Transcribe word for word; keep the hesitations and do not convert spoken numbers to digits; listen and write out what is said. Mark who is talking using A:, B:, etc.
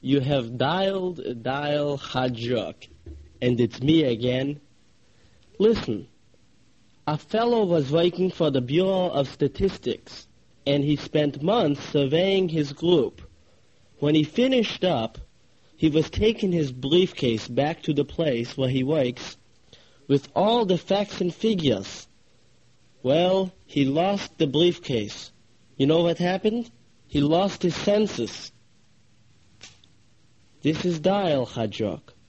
A: You have dialed Dial Hajuk, and it's me again. Listen, a fellow was working for the Bureau of Statistics, and he spent months surveying his group. When he finished up, he was taking his briefcase back to the place where he works with all the facts and figures. Well, he lost the briefcase. You know what happened? He lost his senses. This is Dial Hajuk.